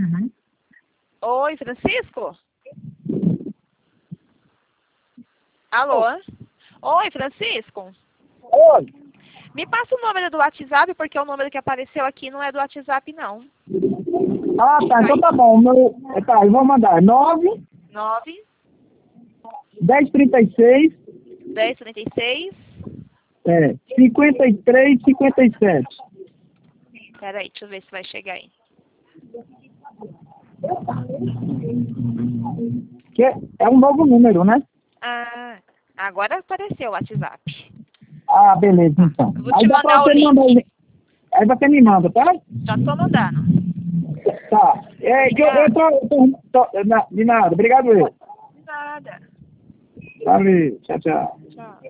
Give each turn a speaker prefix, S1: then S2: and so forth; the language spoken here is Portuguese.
S1: Uhum.
S2: Oi, Francisco? Alô? Oi, Francisco?
S1: Oi.
S2: Me passa o número do WhatsApp, porque o número que apareceu aqui não é do WhatsApp, não.
S1: Ah, tá. Então tá bom. Tá, eu vou mandar.
S2: 9
S1: 1036
S2: 10 36.
S1: 53 57.
S2: Peraí, deixa eu ver se vai chegar aí.
S1: Que é um novo número, né?
S2: Ah, agora apareceu o WhatsApp.
S1: Ah, beleza, então.
S2: Eu vou te mandar o
S1: você
S2: link.
S1: mandar aí. Aí você me manda, tá?
S2: Já tô mandando.
S1: Tá. De nada. Obrigado, eu.
S2: De nada.
S1: Valeu. Tchau, tchau.
S2: Tchau.